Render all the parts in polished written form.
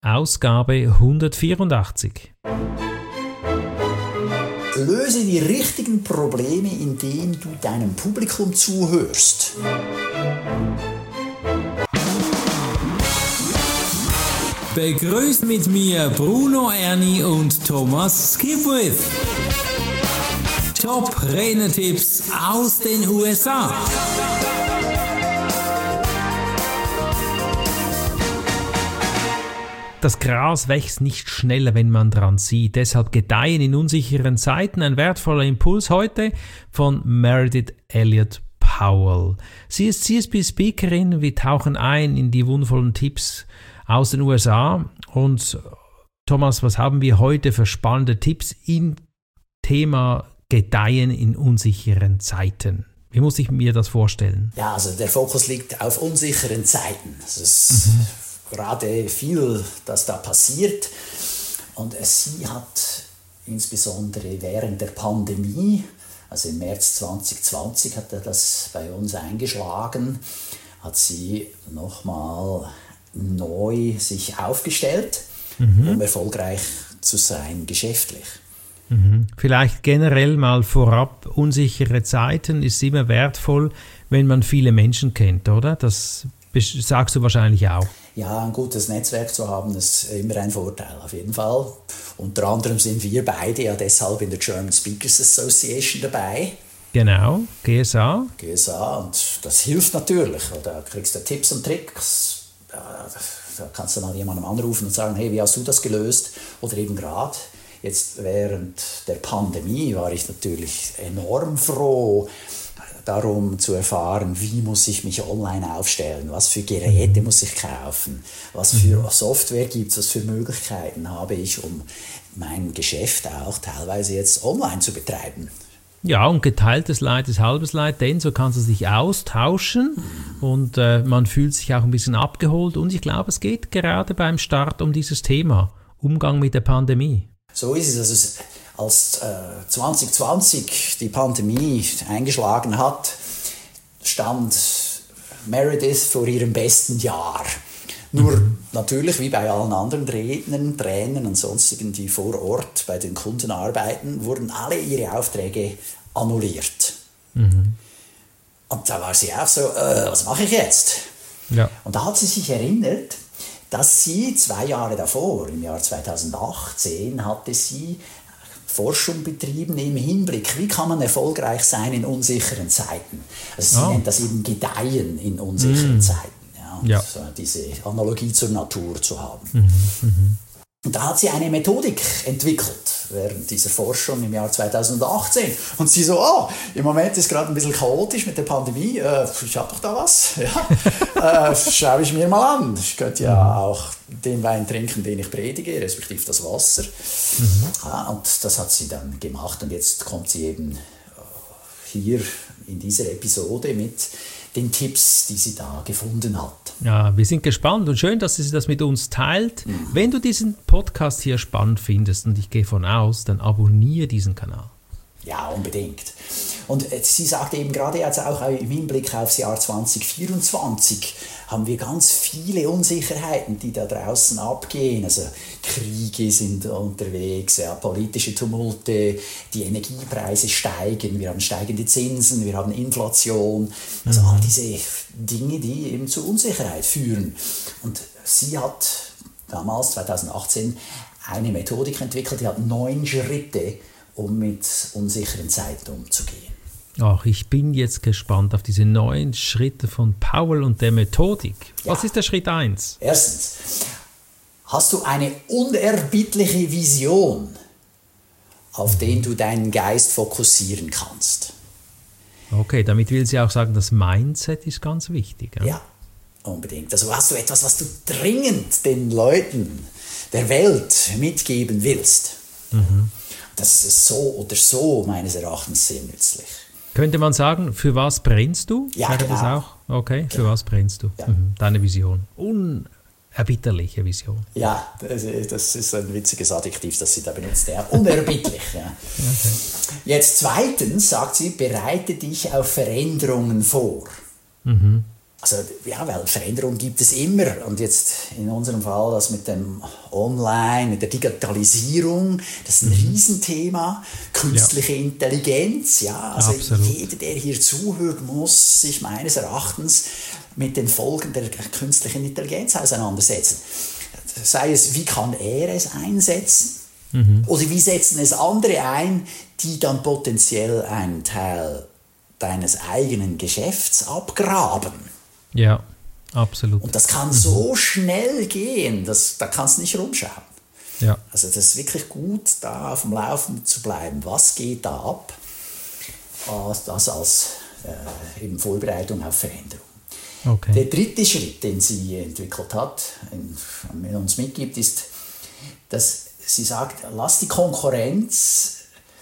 Ausgabe 184. Löse die richtigen Probleme, indem du deinem Publikum zuhörst. Begrüßt mit mir Bruno Erni und Thomas Skipwith. Top-Renner-Tipps aus den USA. Das Gras wächst nicht schneller, wenn man dran sieht. Deshalb gedeihen in unsicheren Zeiten. Ein wertvoller Impuls heute von Meredith Elliott Powell. Sie ist CSP-Speakerin. Wir tauchen ein in die wundervollen Tipps aus den USA. Und Thomas, was haben wir heute für spannende Tipps im Thema Gedeihen in unsicheren Zeiten? Wie muss ich mir das vorstellen? Ja, also der Fokus liegt auf unsicheren Zeiten. Das ist gerade viel, das da passiert. Und sie hat insbesondere während der Pandemie, also im März 2020 hat das bei uns eingeschlagen, hat sie nochmal neu sich aufgestellt, um erfolgreich zu sein geschäftlich. Vielleicht generell mal vorab, unsichere Zeiten ist immer wertvoll, wenn man viele Menschen kennt, oder? Das sagst du wahrscheinlich auch. Ja, ein gutes Netzwerk zu haben, ist immer ein Vorteil, auf jeden Fall. Unter anderem sind wir beide ja deshalb in der German Speakers Association dabei. Genau, GSA. GSA, und das hilft natürlich. Da kriegst du Tipps und Tricks. Da kannst du mal jemandem anrufen und sagen, hey, wie hast du das gelöst? Oder eben gerade jetzt während der Pandemie war ich natürlich enorm froh, darum zu erfahren, wie muss ich mich online aufstellen, was für Geräte muss ich kaufen, was für Software gibt es, was für Möglichkeiten habe ich, um mein Geschäft auch teilweise jetzt online zu betreiben. Ja, und geteiltes Leid ist halbes Leid, denn so kannst du dich austauschen und man fühlt sich auch ein bisschen abgeholt. Und ich glaube, es geht gerade beim Start um dieses Thema, Umgang mit der Pandemie. So ist es. Also als 2020 die Pandemie eingeschlagen hat, stand Meredith vor ihrem besten Jahr. Nur natürlich, wie bei allen anderen Rednern, Trainern und sonstigen, die vor Ort bei den Kunden arbeiten, wurden alle ihre Aufträge annulliert. Und da war sie auch so, was mache ich jetzt? Ja. Und da hat sie sich erinnert, dass sie 2 Jahre davor, im Jahr 2018, hatte sie Forschung betrieben im Hinblick, wie kann man erfolgreich sein in unsicheren Zeiten. Also sie nennt das eben Gedeihen in unsicheren Zeiten. Ja. So diese Analogie zur Natur zu haben. Und da hat sie eine Methodik entwickelt während dieser Forschung im Jahr 2018. Und sie so, im Moment ist gerade ein bisschen chaotisch mit der Pandemie. Ich habe doch da was. Ja. Schaue ich mir mal an. Ich könnte ja auch den Wein trinken, den ich predige, respektive das Wasser. Ja, und das hat sie dann gemacht. Und jetzt kommt sie eben hier in dieser Episode mit den Tipps, die sie da gefunden hat. Ja, wir sind gespannt und schön, dass sie das mit uns teilt. Wenn du diesen Podcast hier spannend findest, und ich gehe von aus, dann abonniere diesen Kanal. Ja, unbedingt. Und sie sagt eben gerade jetzt auch im Hinblick aufs Jahr 2024 haben wir ganz viele Unsicherheiten, die da draußen abgehen. Also Kriege sind unterwegs, ja, politische Tumulte, die Energiepreise steigen, wir haben steigende Zinsen, wir haben Inflation. Also all diese Dinge, die eben zu Unsicherheit führen. Und sie hat damals, 2018, eine Methodik entwickelt, die hat 9 Schritte, um mit unsicheren Zeiten umzugehen. Ach, ich bin jetzt gespannt auf diese 9 Schritte von Powell und der Methodik. Was ist der Schritt 1? Erstens, hast du eine unerbittliche Vision, auf den du deinen Geist fokussieren kannst? Okay, damit will sie auch sagen, das Mindset ist ganz wichtig. Ja, unbedingt. Also hast du etwas, was du dringend den Leuten der Welt mitgeben willst? Das ist so oder so meines Erachtens sehr nützlich. Könnte man sagen, für was brennst du? Ja, genau. Das auch? Okay, für was brennst du? Ja. Deine Vision. Unerbitterliche Vision. Ja, das ist ein witziges Adjektiv, das sie da benutzt. Ja, unerbittlich. Ja. Okay. Jetzt zweitens sagt sie, bereite dich auf Veränderungen vor. Also, ja, weil Veränderung gibt es immer. Und jetzt in unserem Fall das mit dem Online, mit der Digitalisierung, das ist ein Riesenthema. Künstliche Intelligenz, ja. Also Absolut. jeder, der hier zuhört, muss sich meines Erachtens mit den Folgen der künstlichen Intelligenz auseinandersetzen. Sei es, wie kann er es einsetzen? Oder wie setzen es andere ein, die dann potenziell einen Teil deines eigenen Geschäfts abgraben? Ja, absolut. Und das kann so schnell gehen, da kannst du nicht rumschauen. Ja. Also das ist wirklich gut, da auf dem Laufenden zu bleiben. Was geht da ab? Das als eben Vorbereitung auf Veränderung. Okay. Der dritte Schritt, den sie entwickelt hat, und uns mitgibt, ist, dass sie sagt, lass die Konkurrenz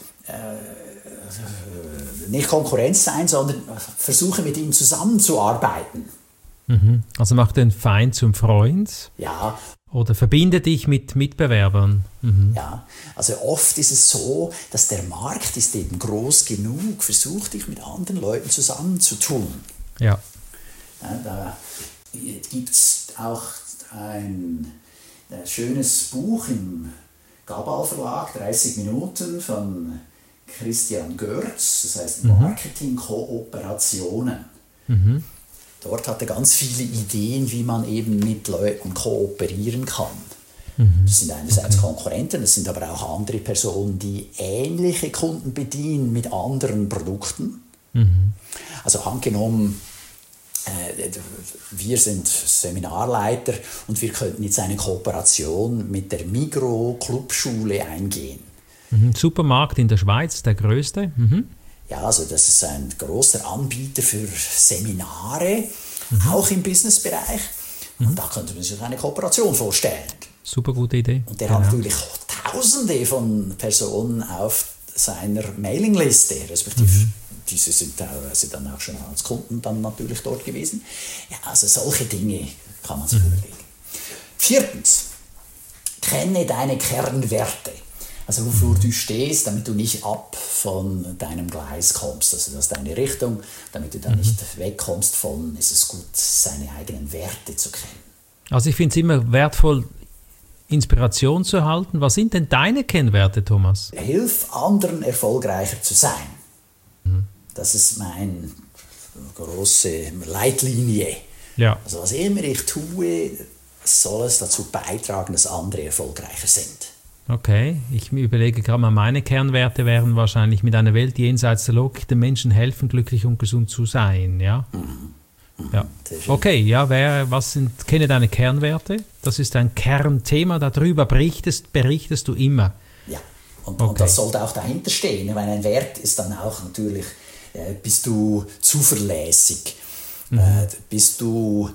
nicht Konkurrenz sein, sondern versuche mit ihm zusammenzuarbeiten. Also mach den Feind zum Freund Ja, oder verbinde dich mit Mitbewerbern. ja, also oft ist es so, dass der Markt ist eben groß genug, versuch dich mit anderen Leuten zusammenzutun. Ja. Ja, da gibt es auch ein schönes Buch im Gabal Verlag, 30 Minuten von Christian Görz, das heißt Marketing-Kooperationen. Dort hat er ganz viele Ideen, wie man eben mit Leuten kooperieren kann. Das sind einerseits Konkurrenten, das sind aber auch andere Personen, die ähnliche Kunden bedienen mit anderen Produkten. Also angenommen, wir sind Seminarleiter und wir könnten jetzt eine Kooperation mit der Migros-Clubschule eingehen. Supermarkt in der Schweiz, der größte. Ja, also das ist ein großer Anbieter für Seminare, auch im Businessbereich. Und da könnte man sich eine Kooperation vorstellen. Super gute Idee. Und der hat natürlich Tausende von Personen auf seiner Mailingliste, respektive diese sind teilweise dann auch schon als Kunden dann natürlich dort gewesen. Ja, also solche Dinge kann man sich überlegen. Viertens, kenne deine Kernwerte. Also wofür du stehst, damit du nicht ab von deinem Gleis kommst. Also das ist deine Richtung, damit du da nicht wegkommst von, ist es gut, seine eigenen Werte zu kennen. Also ich finde es immer wertvoll, Inspiration zu erhalten. Was sind denn deine Kennwerte, Thomas? Hilf anderen erfolgreicher zu sein. Das ist meine große Leitlinie. Ja. Also was immer ich tue, soll es dazu beitragen, dass andere erfolgreicher sind. Okay, ich überlege gerade mal, meine Kernwerte wären wahrscheinlich mit einer Welt jenseits der Logik den Menschen helfen, glücklich und gesund zu sein, ja? Ja. Okay, ja, kenne deine Kernwerte, das ist ein Kernthema, darüber berichtest du immer. Ja, und das sollte auch dahinter stehen, weil ein Wert ist dann auch natürlich, bist du zuverlässig, bist du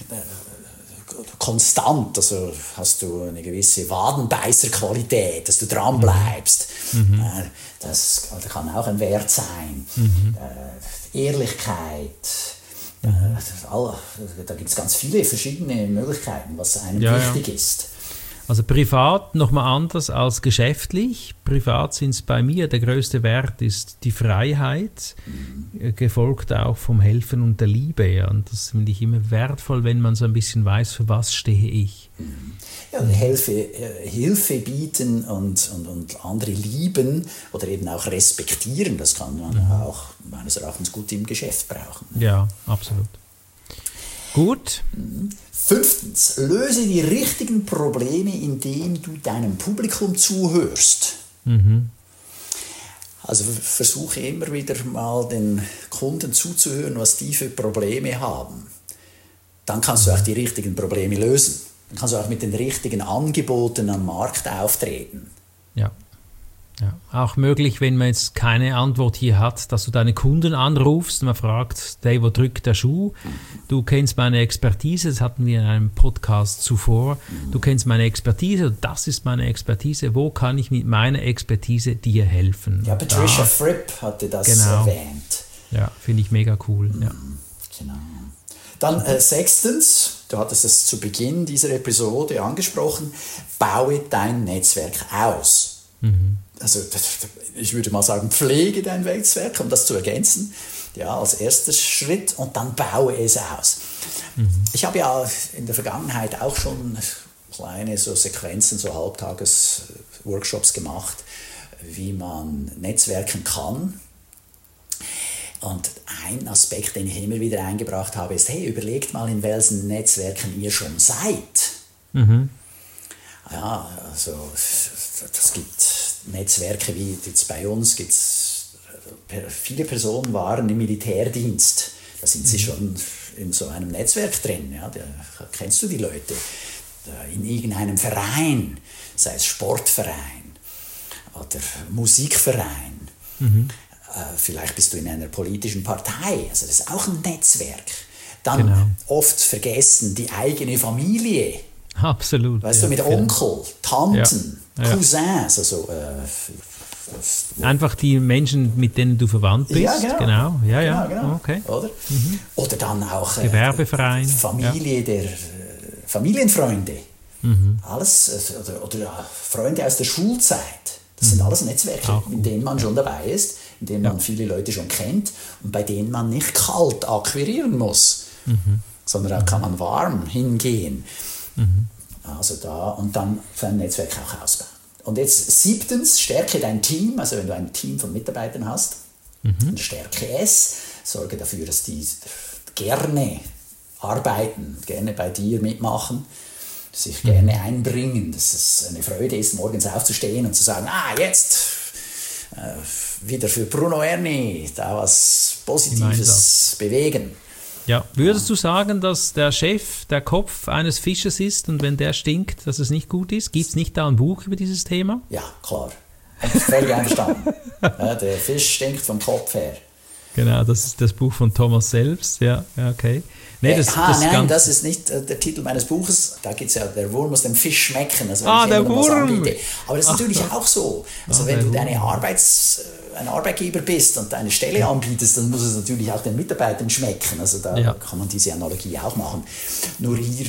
konstant, also hast du eine gewisse Wadenbeißerqualität, dass du dran bleibst. Das kann auch ein Wert sein. Ehrlichkeit. Da gibt es ganz viele verschiedene Möglichkeiten, was einem wichtig ist. Also privat nochmal anders als geschäftlich. Privat sind es bei mir, der größte Wert ist die Freiheit, gefolgt auch vom Helfen und der Liebe. Ja. Und das finde ich immer wertvoll, wenn man so ein bisschen weiß, für was stehe ich. Ja, Hilfe bieten und andere lieben oder eben auch respektieren, das kann man auch meines Erachtens gut im Geschäft brauchen. Ja, absolut. Gut. 5. Löse die richtigen Probleme, indem du deinem Publikum zuhörst. Also versuche immer wieder mal den Kunden zuzuhören, was die für Probleme haben. Dann kannst du auch die richtigen Probleme lösen. Dann kannst du auch mit den richtigen Angeboten am Markt auftreten. Ja. Ja, auch möglich, wenn man jetzt keine Antwort hier hat, dass du deine Kunden anrufst und man fragt, hey, wo drückt der Schuh? Du kennst meine Expertise, das hatten wir in einem Podcast zuvor. Du kennst meine Expertise, das ist meine Expertise. Wo kann ich mit meiner Expertise dir helfen? Ja, Patricia Fripp hatte das erwähnt. Ja, finde ich mega cool. Ja. Genau. Dann 6. Du hattest es zu Beginn dieser Episode angesprochen, baue dein Netzwerk aus. Also ich würde mal sagen, pflege dein Netzwerk, um das zu ergänzen, ja, als erster Schritt, und dann baue es aus. Ich habe ja in der Vergangenheit auch schon kleine so Sequenzen, so Halbtages-Workshops gemacht, wie man netzwerken kann. Und ein Aspekt, den ich immer wieder eingebracht habe, ist, hey, überlegt mal, in welchen Netzwerken ihr schon seid. Ja, also es gibt Netzwerke wie jetzt bei uns, viele Personen waren im Militärdienst. Da sind sie schon in so einem Netzwerk drin. Ja, da kennst du die Leute. In irgendeinem Verein, sei es Sportverein oder Musikverein. Vielleicht bist du in einer politischen Partei. Also das ist auch ein Netzwerk. Dann oft vergessen die eigene Familie. Absolut. Weißt du, mit Onkel, Tanten, Cousins. Also, einfach die Menschen, mit denen du verwandt bist. Ja, genau. Genau. Okay. Oder dann auch Gewerbeverein. Familie der Familienfreunde. Alles, oder Freunde aus der Schulzeit. Das sind alles Netzwerke, in denen man schon dabei ist, in denen man viele Leute schon kennt und bei denen man nicht kalt akquirieren muss, sondern da kann man warm hingehen. Also da und dann sein Netzwerk auch ausbauen. Und jetzt 7. stärke dein Team, also wenn du ein Team von Mitarbeitern hast, dann stärke es, sorge dafür, dass die gerne arbeiten, gerne bei dir mitmachen, sich gerne einbringen, dass es eine Freude ist, morgens aufzustehen und zu sagen, jetzt wieder für Bruno Erni, da was Positives bewegen. Ja, würdest du sagen, dass der Chef der Kopf eines Fisches ist und wenn der stinkt, dass es nicht gut ist? Gibt es nicht da ein Buch über dieses Thema? Ja, klar. Völlig einverstanden. Der Fisch stinkt vom Kopf her. Genau, das ist das Buch von Thomas selbst. Ja, okay. Nee, das ist nicht der Titel meines Buches. Da geht es ja, der Wurm muss dem Fisch schmecken. Also der Wurm! Aber das ist natürlich auch so. Also wenn du ein Arbeitgeber bist und eine Stelle anbietest, dann muss es natürlich auch den Mitarbeitern schmecken. Also da kann man diese Analogie auch machen. Nur hier,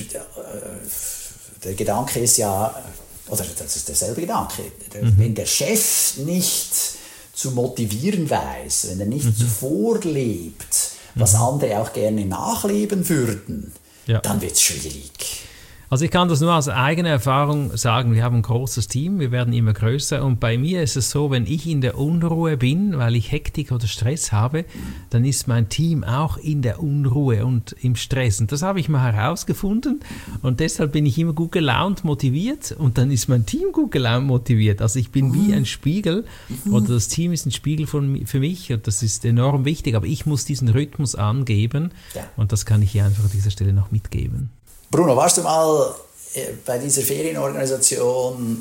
der Gedanke ist ja, oder das ist derselbe Gedanke, wenn der Chef nicht zu motivieren weiß, wenn er nicht vorlebt, was andere auch gerne nachleben würden, dann wird es schwierig. Also ich kann das nur aus eigener Erfahrung sagen, wir haben ein großes Team, wir werden immer größer und bei mir ist es so, wenn ich in der Unruhe bin, weil ich Hektik oder Stress habe, dann ist mein Team auch in der Unruhe und im Stress und das habe ich mal herausgefunden und deshalb bin ich immer gut gelaunt, motiviert und dann ist mein Team gut gelaunt, motiviert. Also ich bin wie ein Spiegel oder das Team ist ein Spiegel für mich und das ist enorm wichtig, aber ich muss diesen Rhythmus angeben und das kann ich hier einfach an dieser Stelle noch mitgeben. Bruno, warst du mal bei dieser Ferienorganisation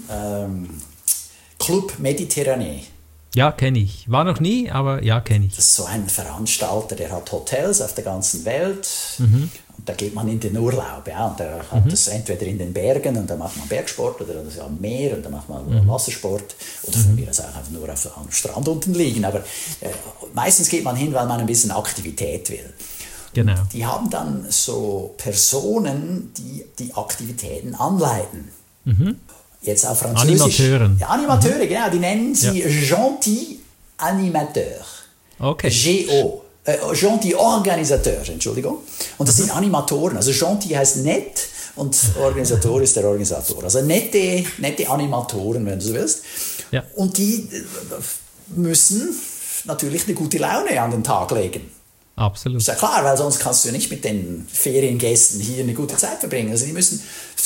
Club Mediterranee? Ja, kenne ich. War noch nie, aber ja, kenne ich. Das ist so ein Veranstalter, der hat Hotels auf der ganzen Welt. Und da geht man in den Urlaub. Ja, und der hat das entweder in den Bergen und da macht man Bergsport oder das am Meer und da macht man Wassersport. Oder von mir aus auch einfach nur am Strand unten liegen. Aber meistens geht man hin, weil man ein bisschen Aktivität will. Genau. Die haben dann so Personen, die die Aktivitäten anleiten. Jetzt auf Französisch. Animateuren. Ja, Animateure, genau. Die nennen sie Gentil Animateur. Okay. Gentil Organisateur, Entschuldigung. Und das sind Animatoren. Also Gentil heißt nett und Organisator ist der Organisator. Also nette Animatoren, wenn du so willst. Ja. Und die müssen natürlich eine gute Laune an den Tag legen. Absolut. Ist ja klar, weil sonst kannst du nicht mit den Feriengästen hier eine gute Zeit verbringen. Also die müssen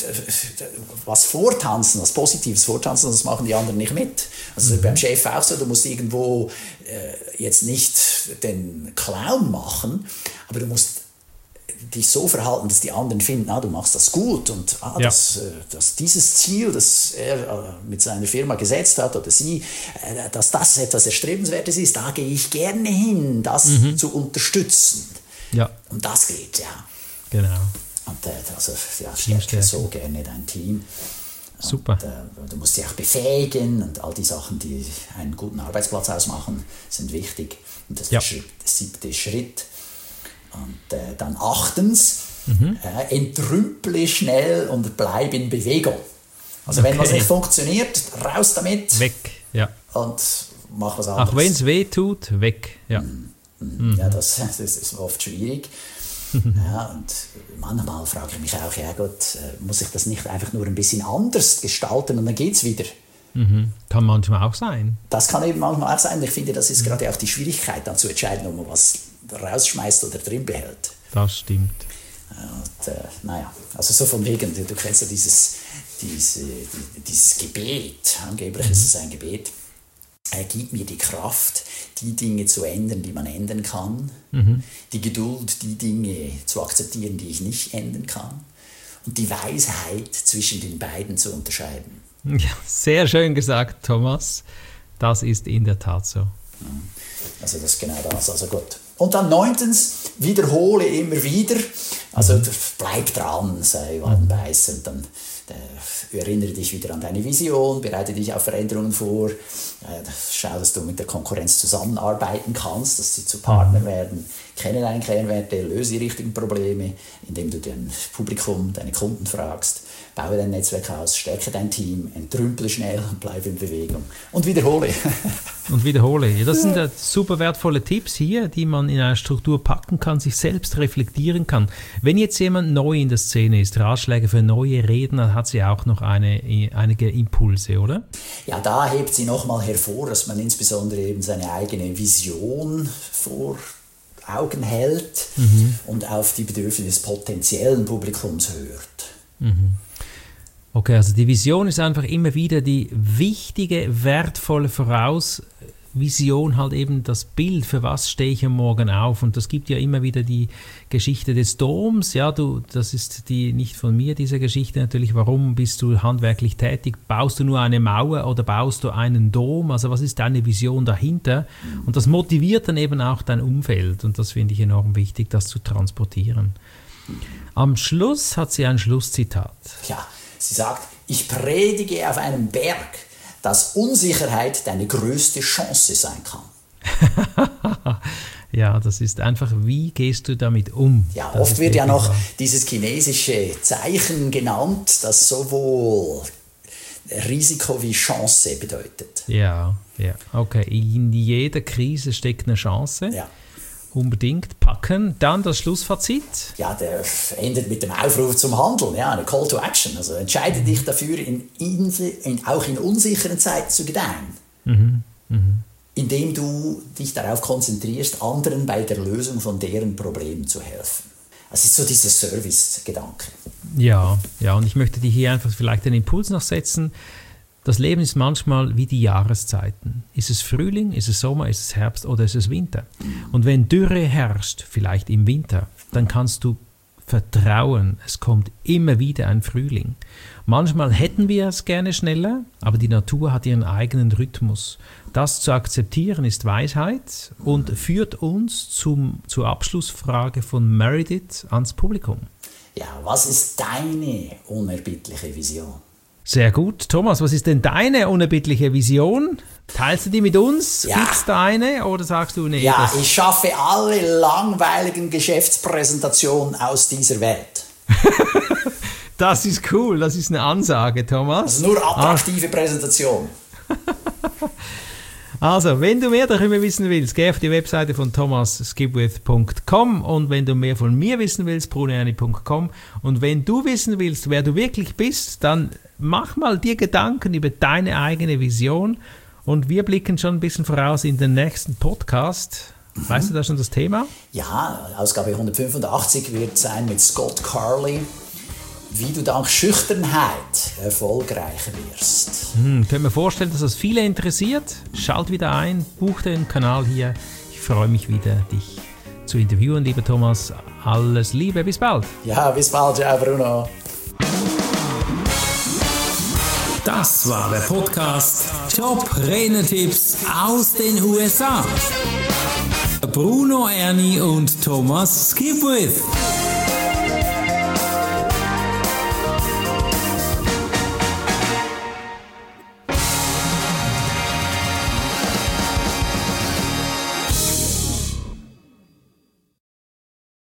was vortanzen, was Positives vortanzen, das machen die anderen nicht mit. Also beim Chef auch so, du musst irgendwo jetzt nicht den Clown machen, aber du musst dich so verhalten, dass die anderen finden, du machst das gut und dass dieses Ziel, das er mit seiner Firma gesetzt hat oder sie, dass das etwas Erstrebenswertes ist, da gehe ich gerne hin, das zu unterstützen. Ja. Und das geht, ja. Genau. Und stärke so gerne dein Team. Super. Und, du musst sie auch befähigen und all die Sachen, die einen guten Arbeitsplatz ausmachen, sind wichtig. Und das ist der 7. Schritt. Und dann 8. Entrümple schnell und bleib in Bewegung. Also wenn was nicht funktioniert, raus damit. Weg, ja. Und mach was anderes. Auch wenn es weh tut, weg, ja. Ja, das ist oft schwierig. Ja, und manchmal frage ich mich auch, ja Gott, muss ich das nicht einfach nur ein bisschen anders gestalten und dann geht's wieder? Kann manchmal auch sein. Das kann eben manchmal auch sein. Ich finde, das ist gerade auch die Schwierigkeit, dann zu entscheiden, ob man was rausschmeißt oder drin behält. Das stimmt. Und, also so von wegen, du kennst ja dieses Gebet, angeblich ist es ein Gebet, gib mir die Kraft, die Dinge zu ändern, die man ändern kann, die Geduld, die Dinge zu akzeptieren, die ich nicht ändern kann, und die Weisheit zwischen den beiden zu unterscheiden. Ja, sehr schön gesagt, Thomas. Das ist in der Tat so. Also das ist genau das, also gut. Und dann 9. wiederhole immer wieder, also bleib dran, sei wadenbeißend, dann erinnere dich wieder an deine Vision, bereite dich auf Veränderungen vor, schau, dass du mit der Konkurrenz zusammenarbeiten kannst, dass sie zu Partner werden, kenne deine Kernwerte, löse die richtigen Probleme, indem du dein Publikum, deine Kunden fragst, baue dein Netzwerk aus, stärke dein Team, entrümple schnell und bleibe in Bewegung und wiederhole. Und wiederhole. Ja, das sind ja super wertvolle Tipps hier, die man in einer Struktur packen kann, sich selbst reflektieren kann. Wenn jetzt jemand neu in der Szene ist, Ratschläge für neue Redner, hat sie auch noch einige Impulse, oder? Ja, da hebt sie nochmal hervor, dass man insbesondere eben seine eigene Vision vor Augen hält und auf die Bedürfnisse des potenziellen Publikums hört. Okay, also die Vision ist einfach immer wieder die wichtige, wertvolle Vision, halt eben das Bild, für was stehe ich am Morgen auf. Und das gibt ja immer wieder die Geschichte des Doms. Ja, das ist die nicht von mir, diese Geschichte natürlich. Warum bist du handwerklich tätig? Baust du nur eine Mauer oder baust du einen Dom? Also was ist deine Vision dahinter? Und das motiviert dann eben auch dein Umfeld. Und das finde ich enorm wichtig, das zu transportieren. Am Schluss hat sie ein Schlusszitat. Ja, sie sagt, ich predige auf einem Berg, dass Unsicherheit deine größte Chance sein kann. Ja, das ist einfach, wie gehst du damit um? Ja, oft wird ja noch dieses chinesische Zeichen genannt, das sowohl Risiko wie Chance bedeutet. Ja, okay. In jeder Krise steckt eine Chance. Ja. Unbedingt packen. Dann das Schlussfazit. Ja, der endet mit dem Aufruf zum Handeln, ja, eine Call to Action. Also entscheide dich dafür, auch in unsicheren Zeiten zu gedeihen. Indem du dich darauf konzentrierst, anderen bei der Lösung von deren Problemen zu helfen. Das ist so dieser Service-Gedanke. Ja, und ich möchte dir hier einfach vielleicht den Impuls noch setzen. Das Leben ist manchmal wie die Jahreszeiten. Ist es Frühling, ist es Sommer, ist es Herbst oder ist es Winter? Und wenn Dürre herrscht, vielleicht im Winter, dann kannst du vertrauen, es kommt immer wieder ein Frühling. Manchmal hätten wir es gerne schneller, aber die Natur hat ihren eigenen Rhythmus. Das zu akzeptieren ist Weisheit und führt uns zur Abschlussfrage von Meredith ans Publikum. Ja, was ist deine unerbittliche Vision? Sehr gut. Thomas, was ist denn deine unerbittliche Vision? Teilst du die mit uns? Ja. Gibt es da eine oder sagst du, nee? Ja, ich schaffe alle langweiligen Geschäftspräsentationen aus dieser Welt. Das ist cool, das ist eine Ansage, Thomas. Also nur attraktive Präsentation. Also, wenn du mehr darüber wissen willst, geh auf die Webseite von thomasskipwith.com und wenn du mehr von mir wissen willst, brunoerni.com und wenn du wissen willst, wer du wirklich bist, dann mach mal dir Gedanken über deine eigene Vision und wir blicken schon ein bisschen voraus in den nächsten Podcast. Weißt du da schon das Thema? Ja, Ausgabe 185 wird sein mit Scott Carley, wie du dank Schüchternheit erfolgreicher wirst. Können wir vorstellen, dass das viele interessiert? Schalt wieder ein, buch den Kanal hier. Ich freue mich wieder, dich zu interviewen, lieber Thomas. Alles Liebe, bis bald. Ja, bis bald, ciao Bruno. Das war der Podcast Top-Renner-Tipps aus den USA. Bruno Erni und Thomas Skipwith.